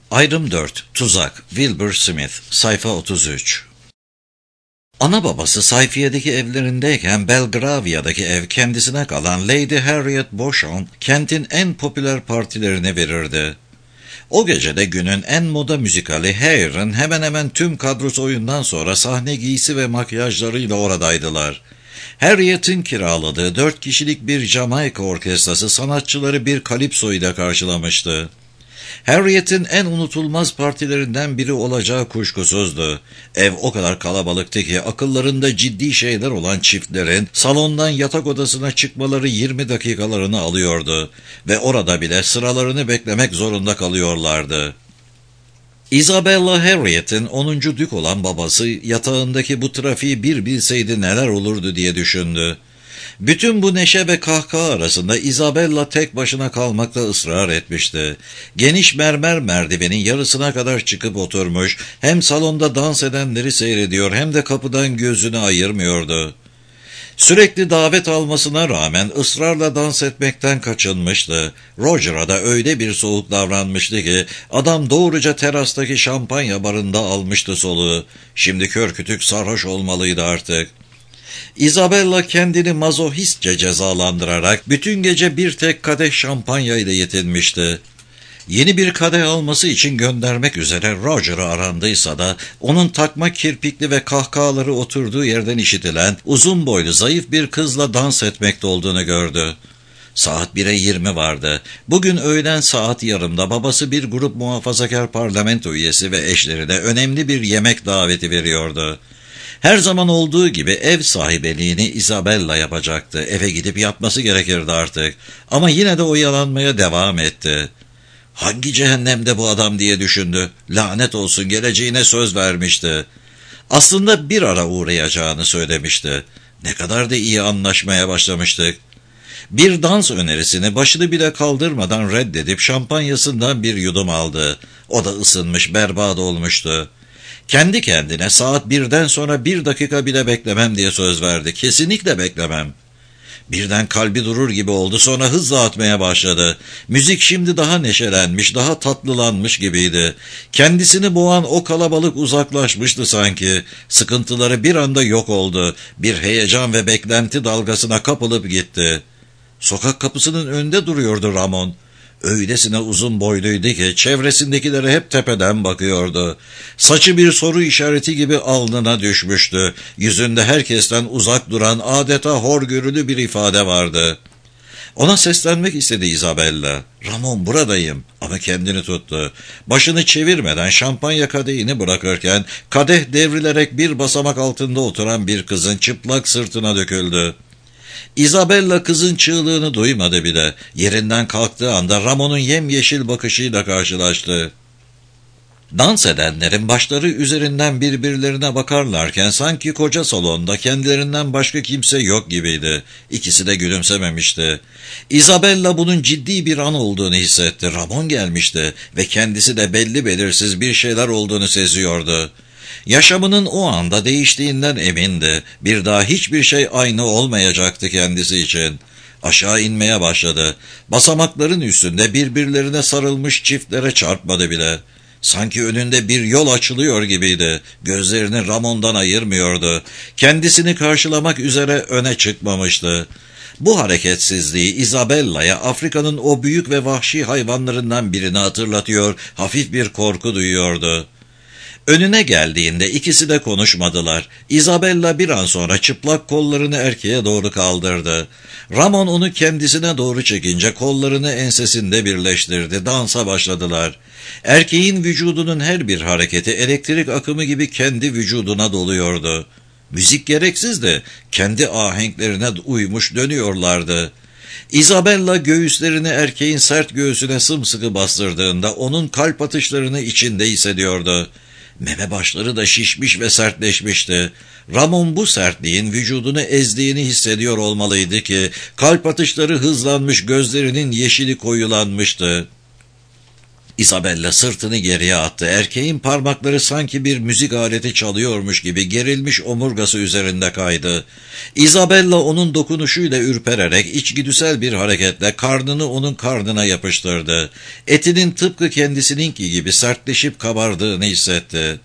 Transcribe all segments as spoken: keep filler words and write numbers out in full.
Ayrım dört. Tuzak. Wilbur Smith. Sayfa otuz üç. Ana babası sayfiyedeki evlerindeyken Belgravia'daki ev kendisine kalan Lady Harriet Beauchamp kentin en popüler partilerini verirdi. O gece de günün en moda müzikali Hair'ın hemen hemen tüm kadrosu oyundan sonra sahne giysi ve makyajlarıyla oradaydılar. Harriet'in kiraladığı dört kişilik bir Jamaika orkestrası sanatçıları bir kalipso ile karşılamıştı. Harriet'in en unutulmaz partilerinden biri olacağı kuşkusuzdu. Ev o kadar kalabalıktı ki akıllarında ciddi şeyler olan çiftlerin salondan yatak odasına çıkmaları yirmi dakikalarını alıyordu ve orada bile sıralarını beklemek zorunda kalıyorlardı. Isabella Harriet'in onuncu dük olan babası yatağındaki bu trafiği bir bilseydi neler olurdu diye düşündü. Bütün bu neşe ve kahkaha arasında Isabella tek başına kalmakta ısrar etmişti. Geniş mermer merdivenin yarısına kadar çıkıp oturmuş, hem salonda dans edenleri seyrediyor hem de kapıdan gözünü ayırmıyordu. Sürekli davet almasına rağmen ısrarla dans etmekten kaçınmıştı. Roger'a da öyle bir soğuk davranmıştı ki adam doğruca terastaki şampanya barında almıştı soluğu. Şimdi kör kütük sarhoş olmalıydı artık. Isabella kendini mazohistçe cezalandırarak bütün gece bir tek kadeh şampanya ile yetinmişti. Yeni bir kadeh alması için göndermek üzere Roger'ı arandıysa da onun takma kirpikli ve kahkahaları oturduğu yerden işitilen uzun boylu zayıf bir kızla dans etmekte olduğunu gördü. Saat bire yirmi vardı. Bugün öğlen saat yarımda babası bir grup muhafazakar parlamento üyesi ve eşlerine önemli bir yemek daveti veriyordu. Her zaman olduğu gibi ev sahibeliğini Isabella yapacaktı. Eve gidip yatması gerekirdi artık. Ama yine de oyalanmaya devam etti. Hangi cehennemde bu adam diye düşündü. Lanet olsun, geleceğine söz vermişti. Aslında bir ara uğrayacağını söylemişti. Ne kadar da iyi anlaşmaya başlamıştık. Bir dans önerisini başını bile kaldırmadan reddedip şampanyasından bir yudum aldı. O da ısınmış, berbat olmuştu. Kendi kendine saat birden sonra bir dakika bile beklemem diye söz verdi. Kesinlikle beklemem. Birden kalbi durur gibi oldu, sonra hızla atmaya başladı. Müzik şimdi daha neşelenmiş, daha tatlılanmış gibiydi. Kendisini boğan o kalabalık uzaklaşmıştı sanki. Sıkıntıları bir anda yok oldu. Bir heyecan ve beklenti dalgasına kapılıp gitti. Sokak kapısının önünde duruyordu Ramon. Öylesine uzun boyluydu ki çevresindekilere hep tepeden bakıyordu. Saçı bir soru işareti gibi alnına düşmüştü. Yüzünde herkesten uzak duran adeta horgörülü bir ifade vardı. Ona seslenmek istedi Isabella. Ramon, buradayım, ama kendini tuttu. Başını çevirmeden şampanya kadehini bırakırken kadeh devrilerek bir basamak altında oturan bir kızın çıplak sırtına döküldü. Isabella kızın çığlığını duymadı bile. Yerinden kalktığı anda Ramon'un yemyeşil bakışıyla karşılaştı. Dans edenlerin başları üzerinden birbirlerine bakarlarken sanki koca salonda kendilerinden başka kimse yok gibiydi. İkisi de gülümsememişti. Isabella bunun ciddi bir an olduğunu hissetti. Ramon gelmişti ve kendisi de belli belirsiz bir şeyler olduğunu seziyordu. Yaşamının o anda değiştiğinden emindi. Bir daha hiçbir şey aynı olmayacaktı kendisi için. Aşağı inmeye başladı. Basamakların üstünde birbirlerine sarılmış çiftlere çarpmadı bile. Sanki önünde bir yol açılıyor gibiydi. Gözlerini Ramon'dan ayırmıyordu. Kendisini karşılamak üzere öne çıkmamıştı. Bu hareketsizliği Isabella'ya Afrika'nın o büyük ve vahşi hayvanlarından birini hatırlatıyor, hafif bir korku duyuyordu. Önüne geldiğinde ikisi de konuşmadılar. Isabella bir an sonra çıplak kollarını erkeğe doğru kaldırdı. Ramon onu kendisine doğru çekince kollarını ensesinde birleştirdi. Dansa başladılar. Erkeğin vücudunun her bir hareketi elektrik akımı gibi kendi vücuduna doluyordu. Müzik gereksizdi. Kendi ahenklerine uymuş dönüyorlardı. Isabella göğüslerini erkeğin sert göğsüne sımsıkı bastırdığında onun kalp atışlarını içinde hissediyordu. Meme başları da şişmiş ve sertleşmişti. Ramon bu sertliğin vücudunu ezdiğini hissediyor olmalıydı ki kalp atışları hızlanmış, gözlerinin yeşili koyulanmıştı. Isabella sırtını geriye attı. Erkeğin parmakları sanki bir müzik aleti çalıyormuş gibi gerilmiş omurgası üzerinde kaydı. Isabella onun dokunuşuyla ürpererek içgüdüsel bir hareketle karnını onun karnına yapıştırdı. Etinin tıpkı kendisininki gibi sertleşip kabardığını hissetti.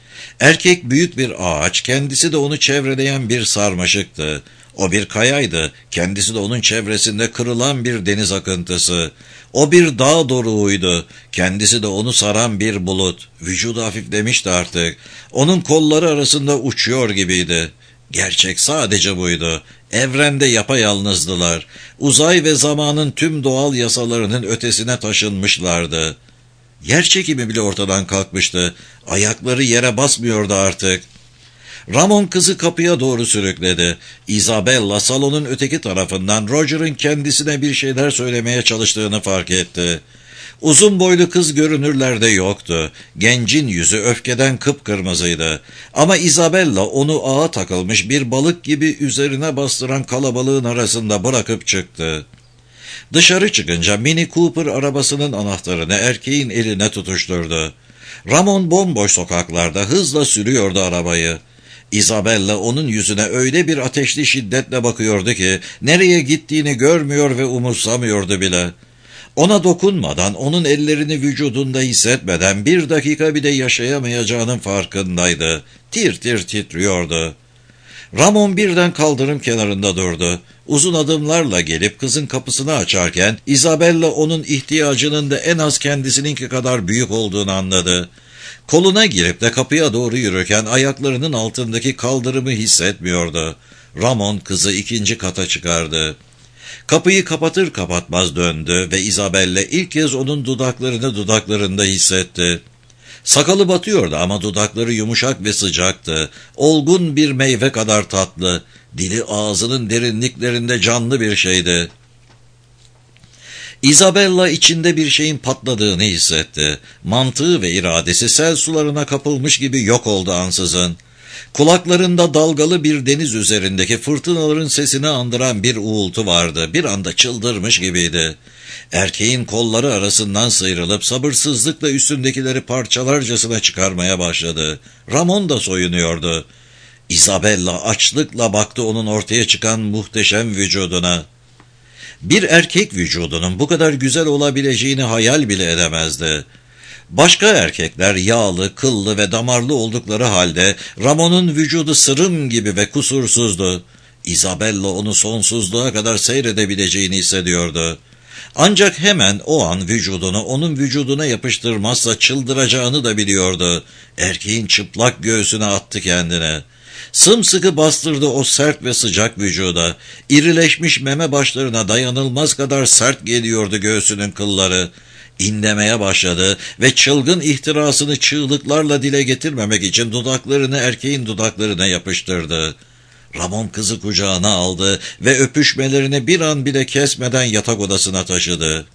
Erkek büyük bir ağaç, kendisi de onu çevreleyen bir sarmaşıktı. O bir kayaydı, kendisi de onun çevresinde kırılan bir deniz akıntısı. O bir dağ doruğuydu, kendisi de onu saran bir bulut. Vücudu hafiflemişti artık. Onun kolları arasında uçuyor gibiydi. Gerçek sadece buydu. Evrende yapayalnızdılar. Uzay ve zamanın tüm doğal yasalarının ötesine taşınmışlardı. Yer çekimi bile ortadan kalkmıştı. Ayakları yere basmıyordu artık. Ramon kızı kapıya doğru sürükledi. Isabella salonun öteki tarafından Roger'ın kendisine bir şeyler söylemeye çalıştığını fark etti. Uzun boylu kız görünürlerde yoktu. Gencin yüzü öfkeden kıpkırmızıydı. Ama Isabella onu ağa takılmış bir balık gibi üzerine bastıran kalabalığın arasında bırakıp çıktı. Dışarı çıkınca Mini Cooper arabasının anahtarını erkeğin eline tutuşturdu. Ramon bomboş sokaklarda hızla sürüyordu arabayı. Isabella onun yüzüne öyle bir ateşli şiddetle bakıyordu ki nereye gittiğini görmüyor ve umursamıyordu bile. Ona dokunmadan, onun ellerini vücudunda hissetmeden bir dakika bile yaşayamayacağının farkındaydı. Tir tir titriyordu. Ramon birden kaldırım kenarında durdu. Uzun adımlarla gelip kızın kapısını açarken Isabella onun ihtiyacının da en az kendisininki kadar büyük olduğunu anladı. Koluna girip de kapıya doğru yürürken ayaklarının altındaki kaldırımı hissetmiyordu. Ramon kızı ikinci kata çıkardı. Kapıyı kapatır kapatmaz döndü ve Isabella ilk kez onun dudaklarını dudaklarında hissetti. Sakalı batıyordu ama dudakları yumuşak ve sıcaktı. Olgun bir meyve kadar tatlı. Dili ağzının derinliklerinde canlı bir şeydi. Isabella içinde bir şeyin patladığını hissetti. Mantığı ve iradesi sel sularına kapılmış gibi yok oldu ansızın. Kulaklarında dalgalı bir deniz üzerindeki fırtınaların sesini andıran bir uğultu vardı. Bir anda çıldırmış gibiydi. Erkeğin kolları arasından sıyrılıp sabırsızlıkla üstündekileri parçalarcasına çıkarmaya başladı. Ramon da soyunuyordu. Isabella açlıkla baktı onun ortaya çıkan muhteşem vücuduna. Bir erkek vücudunun bu kadar güzel olabileceğini hayal bile edemezdi. Başka erkekler yağlı, kıllı ve damarlı oldukları halde Ramon'un vücudu sırım gibi ve kusursuzdu. Isabella onu sonsuzluğa kadar seyredebileceğini hissediyordu. Ancak hemen o an vücudunu onun vücuduna yapıştırmazsa çıldıracağını da biliyordu. Erkeğin çıplak göğsüne attı kendine. Sımsıkı bastırdı o sert ve sıcak vücuda. İrileşmiş meme başlarına dayanılmaz kadar sert geliyordu göğsünün kılları. İnlemeye başladı ve çılgın ihtirasını çığlıklarla dile getirmemek için dudaklarını erkeğin dudaklarına yapıştırdı. Ramon kızı kucağına aldı ve öpüşmelerini bir an bile kesmeden yatak odasına taşıdı.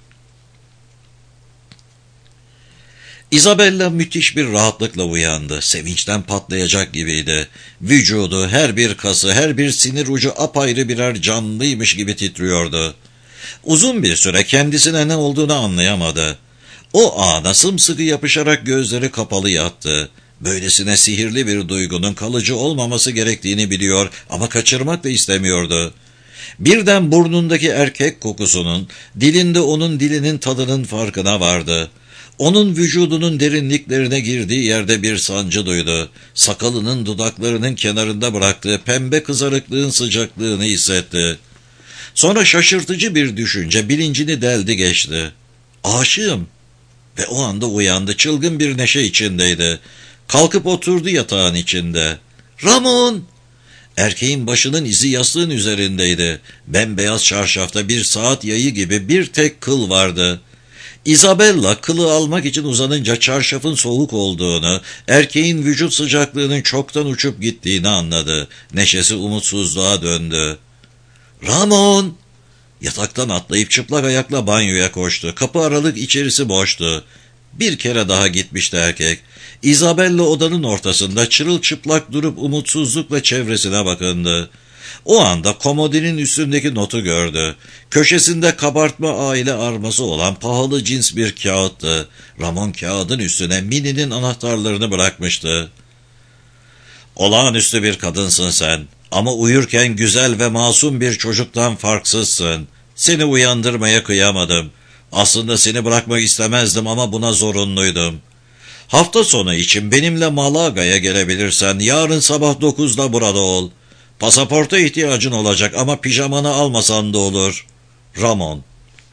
Isabella müthiş bir rahatlıkla uyandı. Sevinçten patlayacak gibiydi. Vücudu, her bir kası, her bir sinir ucu apayrı birer canlıymış gibi titriyordu. Uzun bir süre kendisine ne olduğunu anlayamadı. O ana sımsıkı yapışarak gözleri kapalı yattı. Böylesine sihirli bir duygunun kalıcı olmaması gerektiğini biliyor ama kaçırmak da istemiyordu. Birden burnundaki erkek kokusunun, dilinde onun dilinin tadının farkına vardı. Onun vücudunun derinliklerine girdiği yerde bir sancı duydu. Sakalının dudaklarının kenarında bıraktığı pembe kızarıklığın sıcaklığını hissetti. Sonra şaşırtıcı bir düşünce bilincini deldi geçti. Aşığım. Ve o anda uyandı, çılgın bir neşe içindeydi. Kalkıp oturdu yatağın içinde. Ramon! Erkeğin başının izi yastığın üzerindeydi. Bembeyaz çarşafta bir saat yayı gibi bir tek kıl vardı. Isabella kılı almak için uzanınca çarşafın soğuk olduğunu, erkeğin vücut sıcaklığının çoktan uçup gittiğini anladı. Neşesi umutsuzluğa döndü. Ramon! Yataktan atlayıp çıplak ayakla banyoya koştu. Kapı aralık içerisi boştu. Bir kere daha gitmişti erkek. Isabella odanın ortasında çırılçıplak durup umutsuzlukla çevresine bakındı. O anda komodinin üstündeki notu gördü. Köşesinde kabartma aile arması olan pahalı cins bir kağıttı. Ramon kağıdın üstüne Minnie'nin anahtarlarını bırakmıştı. "Olağanüstü bir kadınsın sen. Ama uyurken güzel ve masum bir çocuktan farksızsın. Seni uyandırmaya kıyamadım. Aslında seni bırakmak istemezdim ama buna zorunluydum. Hafta sonu için benimle Malaga'ya gelebilirsen yarın sabah dokuzda burada ol. Pasaporta ihtiyacın olacak ama pijamanı almasan da olur. Ramon."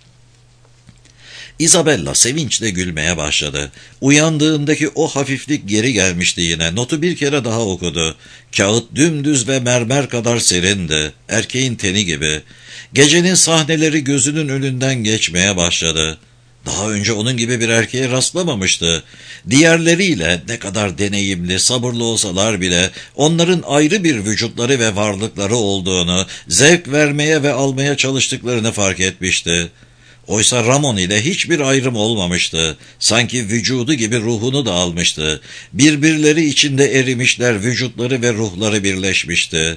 Isabella sevinçle gülmeye başladı. Uyandığındaki o hafiflik geri gelmişti yine. Notu bir kere daha okudu. Kağıt dümdüz ve mermer kadar serindi. Erkeğin teni gibi. Gecenin sahneleri gözünün önünden geçmeye başladı. Daha önce onun gibi bir erkeğe rastlamamıştı. Diğerleriyle ne kadar deneyimli, sabırlı olsalar bile onların ayrı bir vücutları ve varlıkları olduğunu, zevk vermeye ve almaya çalıştıklarını fark etmişti. Oysa Ramon ile hiçbir ayrım olmamıştı. Sanki vücudu gibi ruhunu da almıştı. Birbirleri içinde erimişler, vücutları ve ruhları birleşmişti.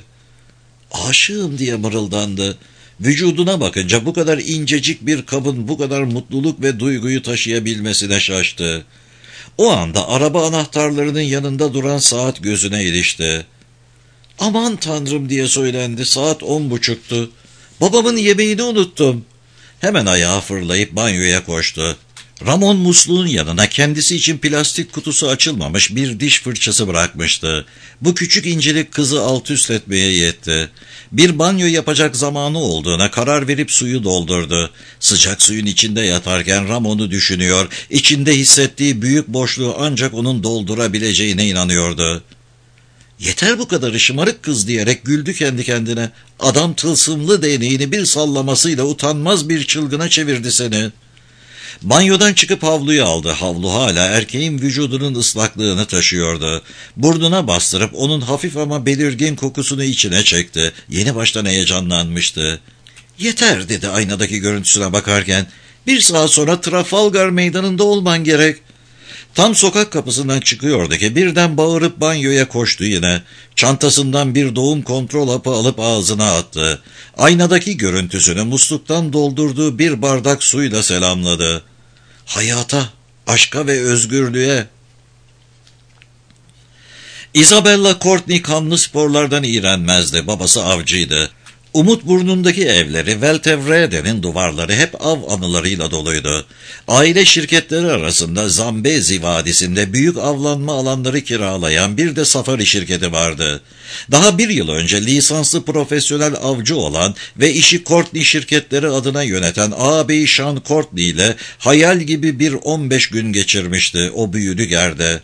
"Aşığım" diye mırıldandı. Vücuduna bakınca bu kadar incecik bir kabın bu kadar mutluluk ve duyguyu taşıyabilmesine şaştı. O anda araba anahtarlarının yanında duran saat gözüne ilişti. "Aman Tanrım" diye söylendi. Saat on buçuktu. "Babamın yemeğini unuttum." Hemen ayağa fırlayıp banyoya koştu. Ramon musluğun yanına kendisi için plastik kutusu açılmamış bir diş fırçası bırakmıştı. Bu küçük incelik kızı alt üst etmeye yetti. Bir banyo yapacak zamanı olduğuna karar verip suyu doldurdu. Sıcak suyun içinde yatarken Ramon'u düşünüyor, içinde hissettiği büyük boşluğu ancak onun doldurabileceğine inanıyordu. "Yeter bu kadar şımarık kız" diyerek güldü kendi kendine. "Adam tılsımlı değneğini bir sallamasıyla utanmaz bir çılgına çevirdi seni." Banyodan çıkıp havluyu aldı. Havlu hala erkeğin vücudunun ıslaklığını taşıyordu. Burnuna bastırıp onun hafif ama belirgin kokusunu içine çekti. Yeni baştan heyecanlanmıştı. "Yeter" dedi aynadaki görüntüsüne bakarken. "Bir saat sonra Trafalgar Meydanı'nda olman gerek." Tam sokak kapısından çıkıyordu ki birden bağırıp banyoya koştu yine. Çantasından bir doğum kontrol hapı alıp ağzına attı. Aynadaki görüntüsünü musluktan doldurduğu bir bardak suyla selamladı. Hayata, aşka ve özgürlüğe. Isabella Courtney kanlı sporlardan iğrenmezdi. Babası avcıydı. Umutburnu'ndaki evleri, Veltevrede'nin duvarları hep av anılarıyla doluydu. Aile şirketleri arasında Zambezi Vadisi'nde büyük avlanma alanları kiralayan bir de safari şirketi vardı. Daha bir yıl önce lisanslı profesyonel avcı olan ve işi Courtney şirketleri adına yöneten ağabeyi Sean Courtney ile hayal gibi bir on beş gün geçirmişti o büyülü gerde.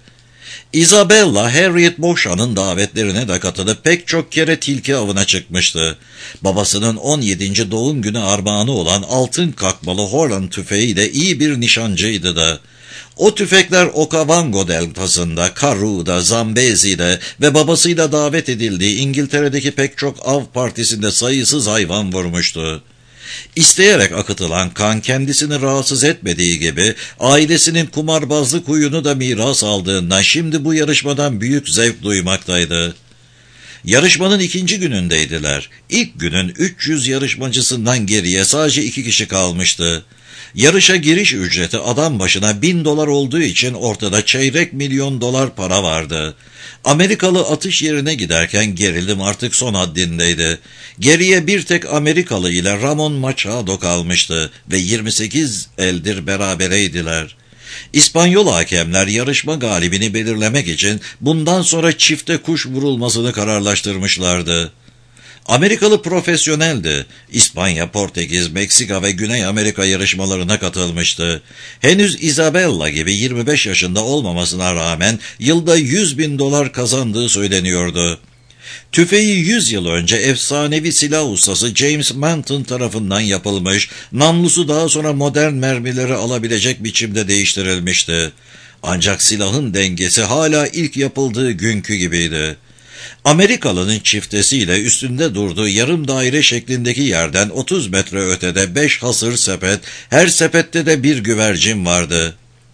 Isabella, Harriet Beauchamp'ın davetlerine de katılıp pek çok kere tilki avına çıkmıştı. Babasının on yedinci doğum günü armağanı olan altın kakmalı Holland tüfeği de iyi bir nişancıydı da. O tüfekler Okavango deltasında, Karoo'da, Zambezi'de ve babasıyla davet edildiği İngiltere'deki pek çok av partisinde sayısız hayvan vurmuştu. İsteyerek akıtılan kan kendisini rahatsız etmediği gibi ailesinin kumarbazlık huyunu da miras aldığından şimdi bu yarışmadan büyük zevk duymaktaydı. Yarışmanın ikinci günündeydiler. İlk günün üç yüz yarışmacısından geriye sadece iki kişi kalmıştı. Yarışa giriş ücreti adam başına bin dolar olduğu için ortada çeyrek milyon dolar para vardı. Amerikalı atış yerine giderken gerilim artık son haddindeydi. Geriye bir tek Amerikalı ile Ramon Machado kalmıştı ve yirmi sekiz eldir berabereydiler. İspanyol hakemler yarışma galibini belirlemek için bundan sonra çifte kuş vurulmasını kararlaştırmışlardı. Amerikalı profesyoneldi. İspanya, Portekiz, Meksika ve Güney Amerika yarışmalarına katılmıştı. Henüz Isabella gibi yirmi beş yaşında olmamasına rağmen yılda yüz bin dolar kazandığı söyleniyordu. Tüfeği yüz yıl önce efsanevi silah ustası James Manton tarafından yapılmış, namlusu daha sonra modern mermileri alabilecek biçimde değiştirilmişti. Ancak silahın dengesi hala ilk yapıldığı günkü gibiydi. Amerikalı'nın çiftesiyle üstünde durduğu yarım daire şeklindeki yerden otuz metre ötede beş hasır sepet, her sepette de bir güvercin vardı.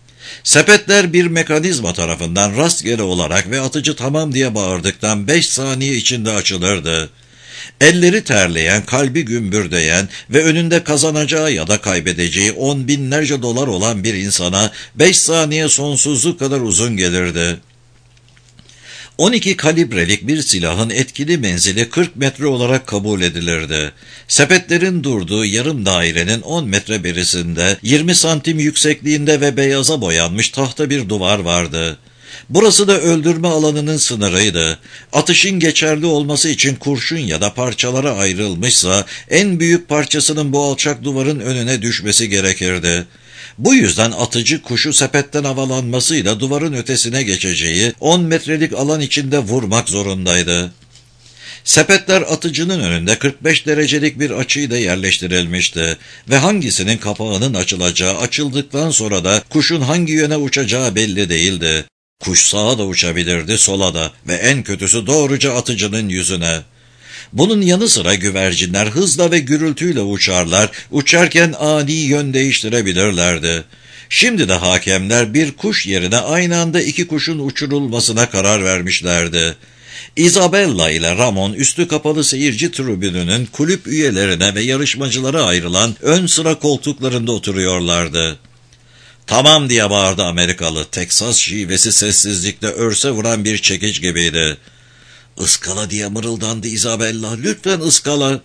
Sepetler bir mekanizma tarafından rastgele olarak ve atıcı tamam diye bağırdıktan beş saniye içinde açılırdı. Elleri terleyen, kalbi gümbürdeyen ve önünde kazanacağı ya da kaybedeceği on binlerce dolar olan bir insana beş saniye sonsuzluk kadar uzun gelirdi. on iki kalibrelik bir silahın etkili menzili kırk metre olarak kabul edilirdi. Sepetlerin durduğu yarım dairenin on metre berisinde yirmi santim yüksekliğinde ve beyaza boyanmış tahta bir duvar vardı. Burası da öldürme alanının sınırıydı. Atışın geçerli olması için kurşun ya da parçalara ayrılmışsa en büyük parçasının bu alçak duvarın önüne düşmesi gerekirdi. Bu yüzden atıcı kuşu sepetten havalanmasıyla duvarın ötesine geçeceği on metrelik alan içinde vurmak zorundaydı. Sepetler atıcının önünde kırk beş derecelik bir açıyla yerleştirilmişti ve hangisinin kapağının açılacağı, açıldıktan sonra da kuşun hangi yöne uçacağı belli değildi. Kuş sağa da uçabilirdi, sola da ve en kötüsü doğruca atıcının yüzüne. Bunun yanı sıra güvercinler hızla ve gürültüyle uçarlar, uçarken ani yön değiştirebilirlerdi. Şimdi de hakemler bir kuş yerine aynı anda iki kuşun uçurulmasına karar vermişlerdi. Isabella ile Ramon üstü kapalı seyirci tribününün kulüp üyelerine ve yarışmacılara ayrılan ön sıra koltuklarında oturuyorlardı. "Tamam," diye bağırdı Amerikalı. Teksas şivesi sessizlikte örse vuran bir çekiç gibiydi. "Iskala," diye mırıldandı Isabella. "Lütfen ıskala."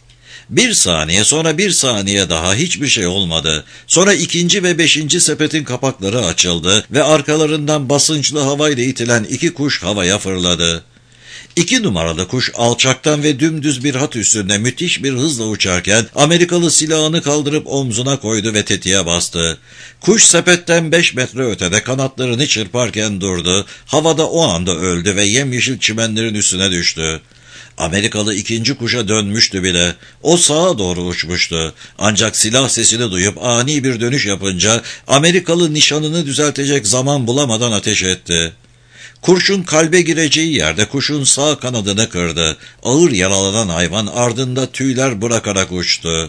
Bir saniye, sonra bir saniye daha hiçbir şey olmadı. Sonra ikinci ve beşinci sepetin kapakları açıldı ve arkalarından basınçlı havayla itilen iki kuş havaya fırladı. İki numaralı kuş alçaktan ve dümdüz bir hat üstünde müthiş bir hızla uçarken Amerikalı silahını kaldırıp omzuna koydu ve tetiğe bastı. Kuş sepetten beş metre ötede kanatlarını çırparken durdu. Havada o anda öldü ve yemyeşil çimenlerin üstüne düştü. Amerikalı ikinci kuşa dönmüştü bile. O sağa doğru uçmuştu. Ancak silah sesini duyup ani bir dönüş yapınca Amerikalı nişanını düzeltecek zaman bulamadan ateş etti. Kurşun kalbe gireceği yerde kuşun sağ kanadını kırdı. Ağır yaralanan hayvan ardında tüyler bırakarak uçtu.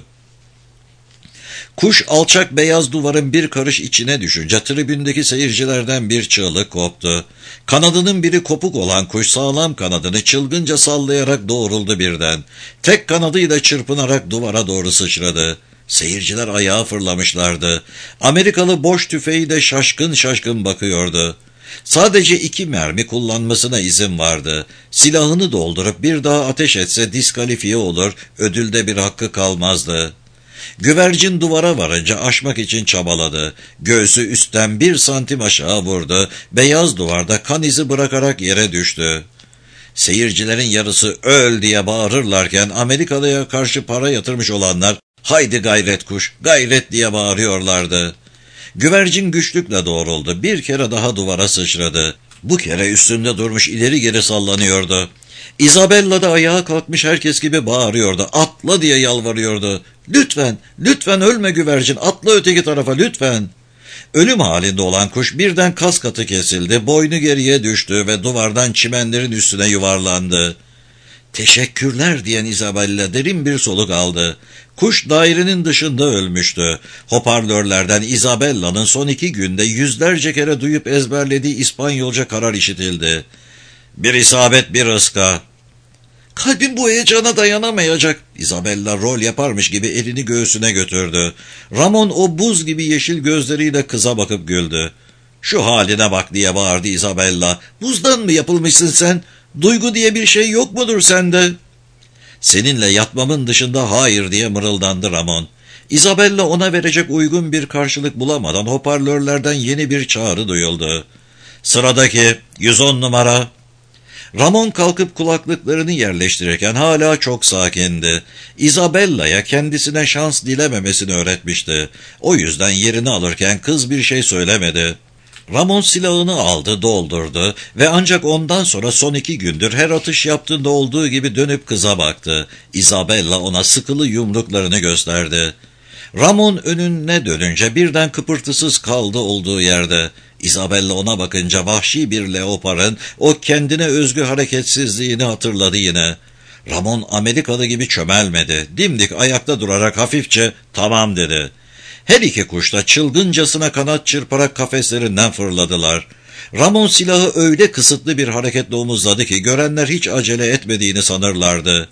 Kuş alçak beyaz duvarın bir karış içine düşünce tribündeki seyircilerden bir çığlık koptu. Kanadının biri kopuk olan kuş sağlam kanadını çılgınca sallayarak doğruldu birden. Tek kanadıyla çırpınarak duvara doğru sıçradı. Seyirciler ayağa fırlamışlardı. Amerikalı boş tüfeği de şaşkın şaşkın bakıyordu. Sadece iki mermi kullanmasına izin vardı. Silahını doldurup bir daha ateş etse diskalifiye olur, ödülde bir hakkı kalmazdı. Güvercin duvara varınca aşmak için çabaladı. Göğsü üstten bir santim aşağı vurdu. Beyaz duvarda kan izi bırakarak yere düştü. Seyircilerin yarısı "öl" diye bağırırlarken Amerikalı'ya karşı para yatırmış olanlar "haydi gayret kuş, gayret" diye bağırıyorlardı. Güvercin güçlükle doğruldu. Bir kere daha duvara sıçradı. Bu kere üstünde durmuş ileri geri sallanıyordu. Isabella da ayağa kalkmış herkes gibi bağırıyordu. "Atla" diye yalvarıyordu. "Lütfen, lütfen ölme güvercin, atla öteki tarafa lütfen." Ölüm halinde olan kuş birden kas katı kesildi, boynu geriye düştü ve duvardan çimenlerin üstüne yuvarlandı. "Teşekkürler" diyen Isabella derin bir soluk aldı. Kuş dairenin dışında ölmüştü. Hoparlörlerden Isabella'nın son iki günde yüzlerce kere duyup ezberlediği İspanyolca karar işitildi. "Bir isabet, bir ıska." "Kalbim bu heyecana dayanamayacak." Isabella rol yaparmış gibi elini göğsüne götürdü. Ramon o buz gibi yeşil gözleriyle kıza bakıp güldü. "Şu haline bak" diye bağırdı Isabella. "Buzdan mı yapılmışsın sen? Duygu diye bir şey yok mudur sende?" "Seninle yatmamın dışında hayır" diye mırıldandı Ramon. Isabella ona verecek uygun bir karşılık bulamadan hoparlörlerden yeni bir çağrı duyuldu. "Sıradaki yüz on numara." Ramon kalkıp kulaklıklarını yerleştirirken hala çok sakindi. Isabella'ya kendisine şans dilememesini öğretmişti. O yüzden yerini alırken kız bir şey söylemedi. Ramon silahını aldı, doldurdu ve ancak ondan sonra son iki gündür her atış yaptığında olduğu gibi dönüp kıza baktı. Isabella ona sıkılı yumruklarını gösterdi. Ramon önüne dönünce birden kıpırtısız kaldı olduğu yerde. Isabella ona bakınca vahşi bir leoparın o kendine özgü hareketsizliğini hatırladı yine. Ramon Amerikalı gibi çömelmedi. Dimdik ayakta durarak hafifçe "tamam" dedi. Her iki kuş da çılgıncasına kanat çırparak kafeslerinden fırladılar. Ramon silahı öyle kısıtlı bir hareketle omuzladı ki görenler hiç acele etmediğini sanırlardı.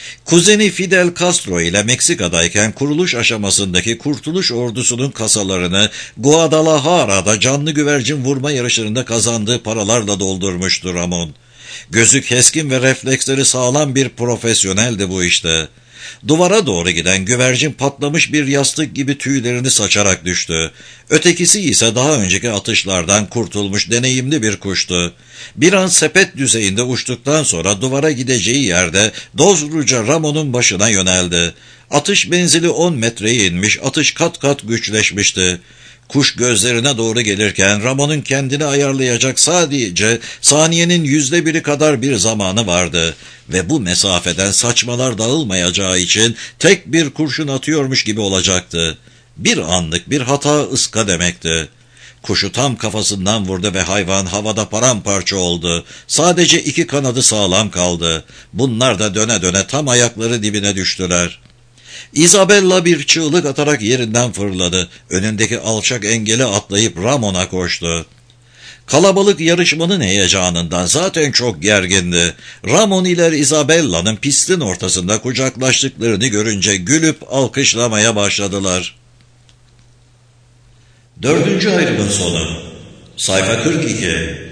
Kuzeni Fidel Castro ile Meksika'dayken kuruluş aşamasındaki Kurtuluş Ordusu'nun kasalarını Guadalajara'da canlı güvercin vurma yarışlarında kazandığı paralarla doldurmuştu Ramon. Gözü keskin ve refleksleri sağlam bir profesyoneldi bu işte. Duvara doğru giden güvercin patlamış bir yastık gibi tüylerini saçarak düştü. Ötekisi ise daha önceki atışlardan kurtulmuş deneyimli bir kuştu. Bir an sepet düzeyinde uçtuktan sonra duvara gideceği yerde dozruca Ramon'un başına yöneldi. Atış menzili on metreye inmiş, atış kat kat güçleşmişti. Kuş gözlerine doğru gelirken Ramon'un kendini ayarlayacak sadece saniyenin yüzde biri kadar bir zamanı vardı ve bu mesafeden saçmalar dağılmayacağı için tek bir kurşun atıyormuş gibi olacaktı. Bir anlık bir hata ıska demekti. Kuşu tam kafasından vurdu ve hayvan havada paramparça oldu. Sadece iki kanadı sağlam kaldı. Bunlar da döne döne tam ayakları dibine düştüler. Isabella bir çığlık atarak yerinden fırladı. Önündeki alçak engeli atlayıp Ramon'a koştu. Kalabalık yarışmanın heyecanından zaten çok gergindi. Ramon ile Isabella'nın pistin ortasında kucaklaştıklarını görünce gülüp alkışlamaya başladılar. Dördüncü ayrımın sonu. Sayfa kırk iki.